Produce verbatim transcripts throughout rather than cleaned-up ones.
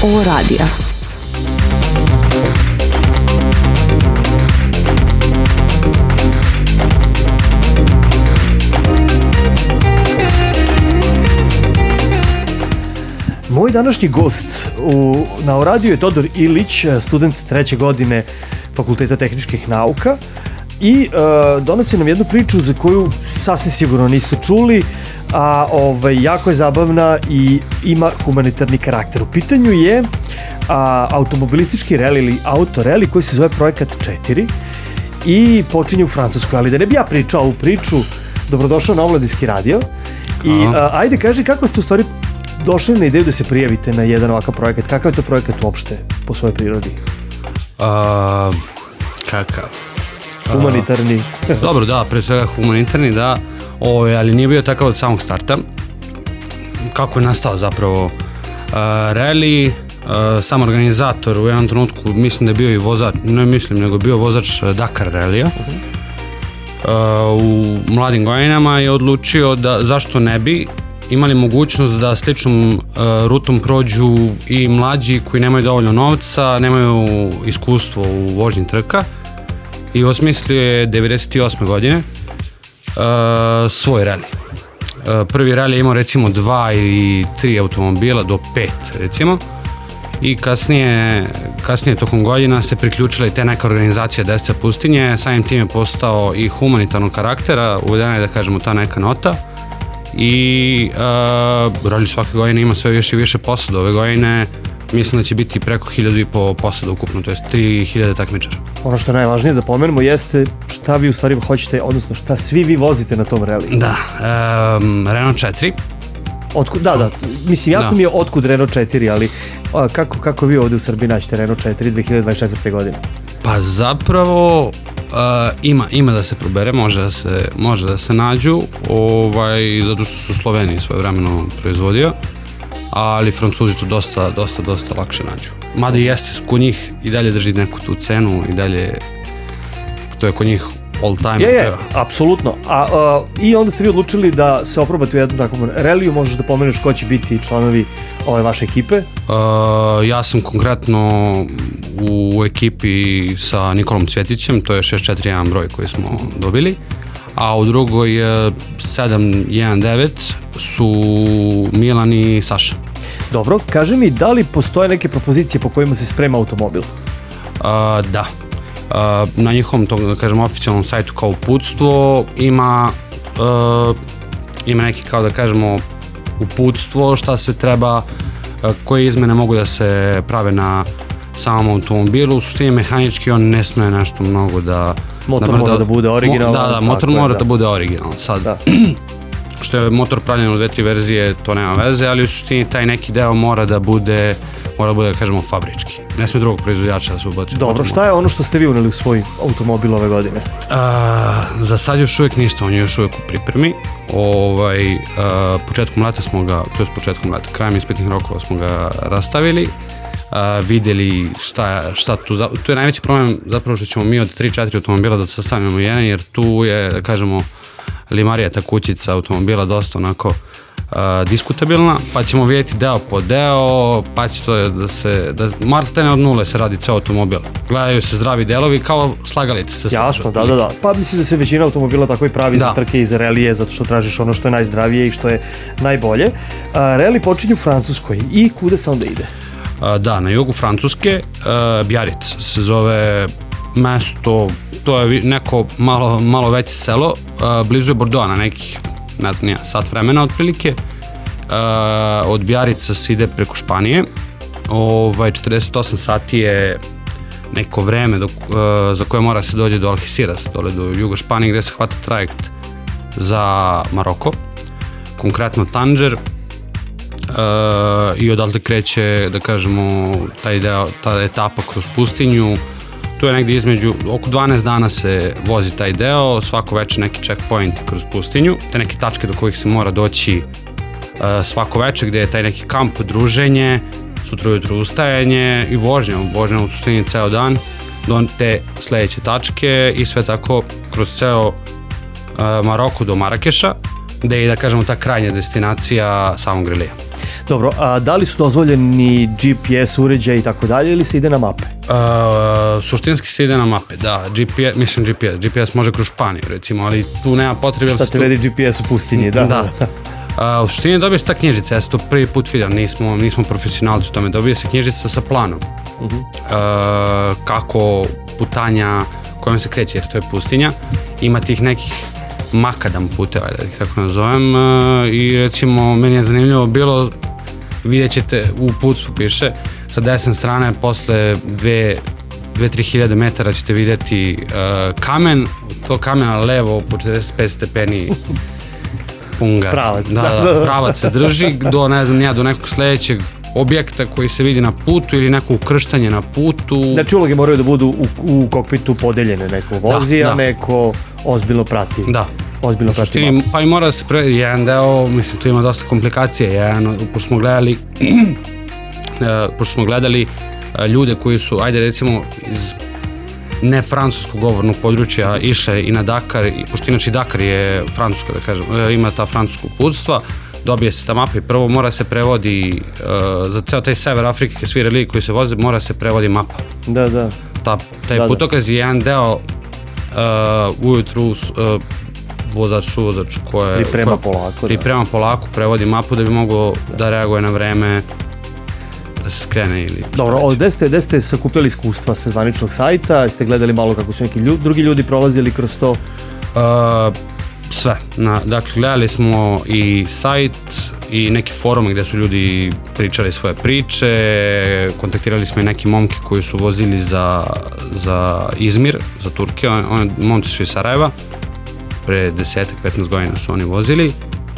O radija. Moj današnji gost u, na O radiju je Todor Ilić, student treće godine Fakulteta tehničkih nauka i uh, donosi nam jednu priču za koju sasvim sigurno niste čuli, a ovaj, jako je zabavna i ima humanitarni karakter. U pitanju je a, automobilistički reli ili autoreli koji se zove Projekat četiri i počinje u Francuskoj, ali da ne bi ja pričao ovu priču, dobrodošao na Omladinski radio i a, ajde kaži kako ste u stvari došli na ideju da se prijavite na jedan ovakav projekat. Kakav je to projekat uopšte po svojoj prirodi? Uh, kakav? Humanitarni. Uh, dobro, da, pre svega humanitarni, da, o, ali nije bio takav od samog starta. Kako je nastao zapravo uh, rally, uh, sam organizator u jednom trenutku, mislim da je bio i vozač, ne mislim, nego bio vozač Dakar rallija. Uh, u mladim godinama je odlučio da zašto ne bi imali mogućnost da sličnom uh, rutom prođu i mlađi koji nemaju dovoljno novca, nemaju iskustvo u vožnji trka i osmislio je devedeset osme godine uh, svoj rally. Uh, prvi rally je imao recimo dva ili tri automobila do pet recimo i kasnije, kasnije tokom godina se priključila i te neka organizacija Deca pustinje, samim tim je postao i humanitarnog karaktera, uvedena je da kažemo ta neka nota. I uh, rally svake godine ima sve više i više posada. Ove godine mislim da će biti preko hiljadu i po posada ukupno, to je tri hiljade takmičara. Ono što je najvažnije da pomenemo jeste šta vi u stvari hoćete, odnosno šta svi vi vozite na tom rally. Da, um, Renault četiri. Otkud, da, da, mislim jasno da mi je otkud Renault četiri, ali a, kako, kako vi ovde u Srbiji naćete Renault četiri dve hiljade dvadeset četvrte. godine? Pa zapravo Uh, ima, ima da se probere, može da se, može da se nađu, ovaj, zato što su Sloveniji svojevremeno proizvodio, ali Francuzi to dosta, dosta, dosta lakše nađu. Mada i jeste, kod njih i dalje drži neku tu cenu i dalje, to je kod njih all time. Je, je, apsolutno. A, a, I onda ste vi odlučili da se oprobate u jednom takvom reliju, možeš da pomeneš ko će biti članovi ove vaše ekipe? Uh, ja sam konkretno u ekipi sa Nikolom Cvjetićem, to je šest četiri jedan broj koji smo dobili, a u drugoj sedam jedan devet su Milan i Saša. Dobro, kaži mi, da li postoje neke propozicije po kojima se sprema automobil? Uh, da. Uh, na njihovom, to, da kažem, oficijalnom sajtu kao uputstvo ima uh, ima neki, kao da kažemo, uputstvo šta se treba, uh, koje izmene mogu da se prave na samom automobilu. U suštini mehanički on ne sme nešto mnogo da... Motor da, mora da, da bude originalan. Da, da, motor mora da. da bude originalan. Sad, da. Što je motor pravljen u dve, tri verzije, to nema veze, ali u suštini taj neki deo mora da bude, mora da bude, da kažemo, fabrički. Ne sme drugog proizvođača da se ubaci. Dobro, šta je ono što ste vi uneli u svoj automobil ove godine? A, za sad još uvijek ništa, on je još uvijek u pripremi. Ovaj, a, početkom leta smo ga, to je s početkom leta, krajem ispitnih rokova smo ga rastavili, a, vidjeli šta, šta tu, tu je najveći problem zapravo što ćemo mi od tri četiri automobila da sastavimo jedan, jer tu je, da kažemo, limarija, ta kućica automobila dosta onako uh, diskutabilna, pa ćemo vidjeti deo po deo, pa će to da se, da martene od nule se radi ceo automobil. Gledaju se zdravi delovi kao slagalice se slažu. Jasno, da, da, da. Pa mislim da se većina automobila tako i pravi da. Za trke i za relije, zato što tražiš ono što je najzdravije i što je najbolje. Uh, reli počinju u Francuskoj i kuda se onda ide? Uh, da, na jugu Francuske, uh, Biarritz se zove mesto, to je neko malo, malo veće selo, uh, blizu je Bordeaux na nekih, ne znam nije, sat vremena otprilike. Uh, od Biarritza se ide preko Španije, ovaj, četrdeset osam sati je neko vreme dok, uh, za koje mora se dođe do Algeciras, dole do juga Španije gde se hvata trajekt za Maroko, konkretno Tanger, uh, i odatle kreće, da kažemo, taj deo, ta etapa kroz pustinju. Tu je negdje između, oko dvanaest dana se vozi taj deo, svako večer neki checkpoint kroz pustinju, te neke tačke do kojih se mora doći uh, svako večer, gdje je taj neki kamp, druženje, sutra ujutru ustajanje i vožnja, vožnja u suštini ceo dan do te sledeće tačke i sve tako kroz ceo uh, Maroko do Marakeša, gde je, da kažemo, ta krajnja destinacija samog relija. Dobro, a da li su dozvoljeni G P S uređaj i tako dalje ili se ide na mape? Uh, suštinski se ide na mape, da. G P S, mislim G P S, G P S može kroz Španiju recimo, ali tu nema potrebe. Šta te vedi G P S u pustinji, da. Da. Uh, u suštini dobije se ta knjižica, ja sam to prvi put vidio, nismo, nismo profesionalci u tome, dobije se knjižica sa planom. Uh-huh. Uh, kako putanja kojom se kreće, jer to je pustinja, ima tih nekih makadam puteva, da ih tako nazovem, uh, i recimo meni je zanimljivo bilo, vidjet ćete u uputstvu piše, sa desne strane posle dve do tri hiljade metara ćete vidjeti uh, kamen, to kamena levo po četrdeset pet stepeni punga. Pravac. Da, da, pravac se drži do, ne znam, ja, do nekog sledećeg objekta koji se vidi na putu ili neko ukrštanje na putu. Znači uloge moraju da budu u, u kokpitu podeljene, neko vozi, da, a da. neko ozbiljno prati. Da. Ozbiljno prati Štini, mapu. Pa i mora da se pre... jedan deo, mislim, tu ima dosta komplikacije, jedan, pošto smo gledali pošto smo gledali ljude koji su, ajde recimo, iz ne francuskog govornog područja išle i na Dakar, pošto inače Dakar je francusko, da kažem, ima ta francusko uputstva, dobije se ta mapa i prvo mora se prevodi uh, za ceo taj sever Afrike, svi religi koji se voze, mora se prevodi mapa. Da, da. Ta, taj da, putokaz je jedan deo uh, ujutru uh, vozač, suvozač koje priprema koje, polako, priprema da. polako, prevodi mapu da bi mogao da, da reaguje na vreme, da se skrene ili... Dobro, o, gde ste, gde ste sakupljali iskustva sa zvaničnog sajta, jeste gledali malo kako su neki ljudi, drugi ljudi prolazili kroz to? Uh, sve, na, dakle gledali smo i sajt i neki forume gde su ljudi pričali svoje priče, kontaktirali smo i neki momke koji su vozili za, za Izmir, za Turke, on, on, momci su iz Sarajeva, pre desetak petnaest godina su oni vozili, uh,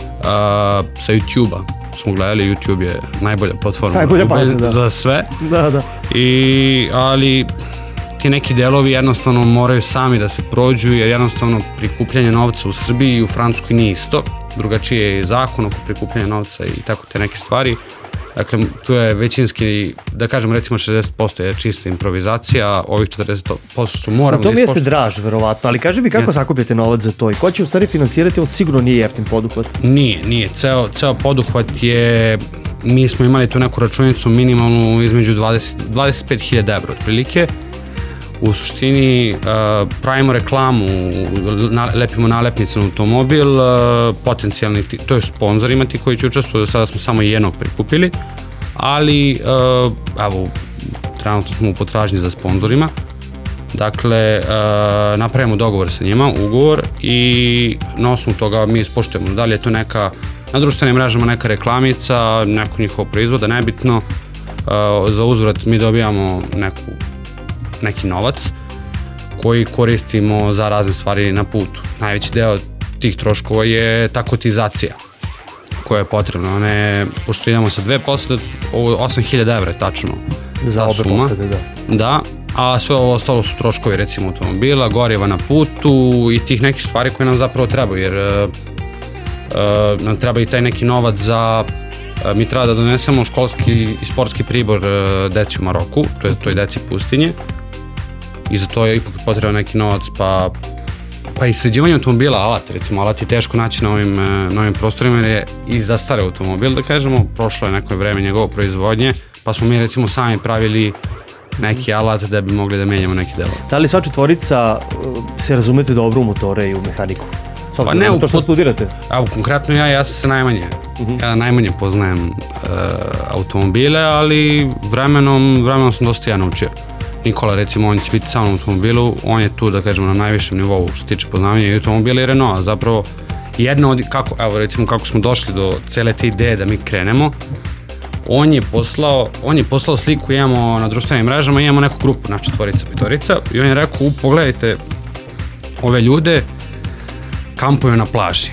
sa YouTube-a smo gledali, YouTube je najbolja platforma najbolja baza, da. za sve, da, da. I, ali ti neki delovi jednostavno moraju sami da se prođu, jer jednostavno prikupljanje novca u Srbiji i u Francuskoj nije isto, drugačije je zakon oko prikupljanja novca i tako te neke stvari. Dakle, tu je većinski, da kažemo recimo šezdeset posto je čista improvizacija, ovih četrdeset posto su moramo da ispoštovati. To mi jeste draž, verovatno, ali kaži mi kako sakupljate novac za to i ko će u stvari finansirati, ovo sigurno nije jeftin poduhvat? Nije, nije, ceo, ceo poduhvat je, mi smo imali tu neku računicu minimalnu između dvadeset, dvadeset pet hiljada evra otprilike. U suštini uh, pravimo reklamu, na, lepimo nalepnice na automobil, uh, potencijalni, to je sponzorima ti koji će učestvovati, do sada smo samo jednog prikupili, ali uh, evo, trenutno smo u potražnji za sponzorima, dakle uh, napravimo dogovor sa njima, ugovor, i na osnovu toga mi ispoštujemo, da li je to neka, na društvenim mrežama neka reklamica, neko njihov proizvoda, nebitno, uh, za uzvrat mi dobijamo neku neki novac koji koristimo za razne stvari na putu. Najveći deo tih troškova je ta kotizacija koja je potrebna. One, pošto idemo sa dve posade, osam hiljada evra je tačno za obe suma. posade, da. Da, a sve ovo ostalo su troškovi recimo automobila, goriva na putu i tih nekih stvari koje nam zapravo trebaju, jer uh, uh, nam treba i taj neki novac za uh, mi treba da donesemo školski i sportski pribor uh, deci u Maroku, to je toj deci pustinje, i za to je ipak potreban neki novac, pa, pa i sređivanje automobila, alat, recimo, alat je teško naći na ovim, na ovim prostorima, jer je i za stare automobil, da kažemo, prošlo je neko vreme njegovo proizvodnje, pa smo mi recimo sami pravili neki alat da bi mogli da menjamo neki delo. Da li sva četvorica se razumete dobro u motore i u mehaniku? S Pa ne, na to što studirate? Evo, konkretno ja, ja sam se najmanje, uh-huh. ja najmanje poznajem uh, automobile, ali vremenom, vremenom sam dosta ja naučio. Nikola, recimo, on će biti sa mnom u automobilu, on je tu, da kažemo, na najvišem nivou što se tiče poznavanja i automobila i Renaulta. Zapravo, jedna od, kako, evo, recimo, kako smo došli do cele te ideje da mi krenemo, on je poslao, on je poslao sliku, imamo na društvenim mrežama, imamo neku grupu, naša četvorica, petorica, i on je rekao, pogledajte ove ljude, kampuju na plaži.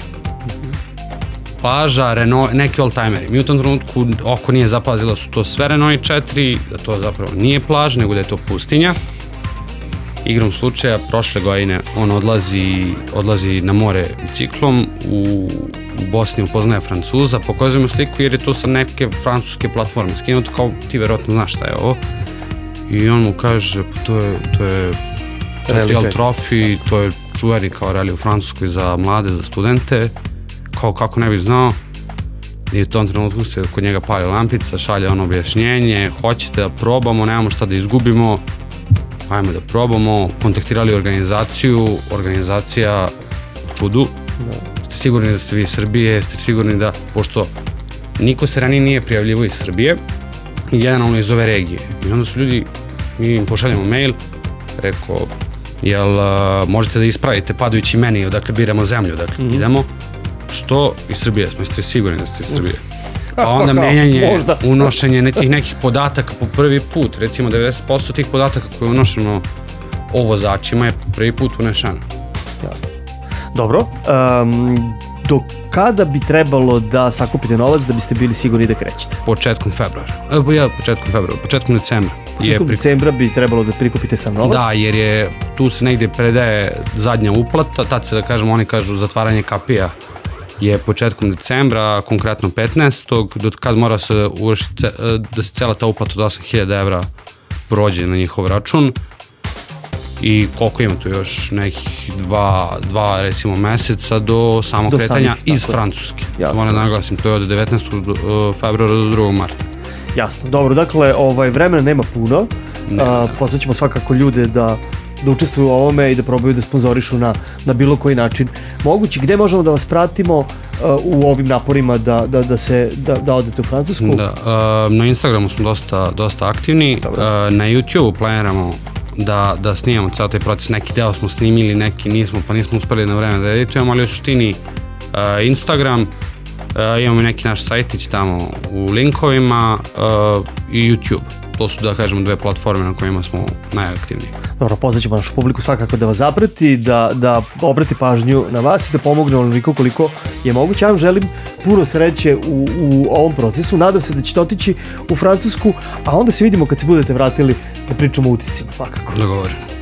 Plaža, Renault, neki oldtimeri. Mi u tom trenutku oko nije zapazilo su to sve Renault četiri, da to zapravo nije plaž, nego da je to pustinja. Igrom slučaja, prošle godine on odlazi, odlazi na more biciklom, u, u Bosni upoznaje Francuza, pokazujemo sliku jer je to sa neke francuske platforme skinuto, kao ti verovatno znaš šta je ovo. I on mu kaže, pa to je, to je Trial Trophy, to je čuveni kao rally u Francuskoj za mlade, za studente, kao kako ne bi znao. I u tom trenutku se kod njega pali lampica, šalje ono objašnjenje, hoćete da probamo, nemamo šta da izgubimo, ajmo da probamo, kontaktirali organizaciju, organizacija u čudu, da. Ste sigurni da ste vi iz Srbije, ste sigurni da, pošto niko se ranije nije prijavljivo iz Srbije, generalno iz ove regije. I onda su ljudi, mi im pošaljemo mail, rekao, jel uh, možete da ispravite padajući meni odakle biramo zemlju, odakle mm-hmm. idemo, što iz Srbije smo, jeste sigurni da ste iz Srbije. Pa onda menjanje, možda. Unošenje nekih nekih podataka po prvi put, recimo devedeset posto tih podataka koje je unošeno o vozačima je prvi put unešeno. Jasno. Dobro, um, do kada bi trebalo da sakupite novac da biste bili sigurni da krećete? Početkom februara. Evo ja, početkom februara, početkom decembra. Početkom pri... decembra bi trebalo da prikupite sam novac? Da, jer je tu se negde predaje zadnja uplata, tad se da kažemo, oni kažu zatvaranje kapija je početkom decembra, konkretno petnaestog do kad mora se uvršiti, da se cela ta uplata od osam hiljada evra prođe na njihov račun. I koliko ima tu još nekih dva, dva recimo meseca do samog do kretanja samih, iz Francuske. Moram da naglasim, to je od devetnaestog februara do drugog marta. Jasno, dobro, dakle, ovaj, vremena nema puno, A, poslećemo svakako ljude da, da učestvuju u ovome i da probaju da sponzorišu na, na bilo koji način mogući. Gde možemo da vas pratimo uh, u ovim naporima da, da, da, se, da, da odete u Francusku? Da, uh, na Instagramu smo dosta, dosta aktivni, uh, na YouTube planiramo da, da snimamo ceo taj proces, neki deo smo snimili, neki nismo, pa nismo uspeli na vreme da editujemo, ali u suštini uh, Instagram, uh, imamo i neki naš sajtić tamo u linkovima uh, i YouTube. To su, da kažemo, dve platforme na kojima smo najaktivniji. Dobro, pozvaćemo našu publiku svakako da vas zaprati, da, da obrati pažnju na vas i da pomogne onoliko koliko je moguće. Ja vam želim puno sreće u, u ovom procesu. Nadam se da ćete otići u Francusku, a onda se vidimo kad se budete vratili da pričamo o utiscima svakako. Dogovoreno.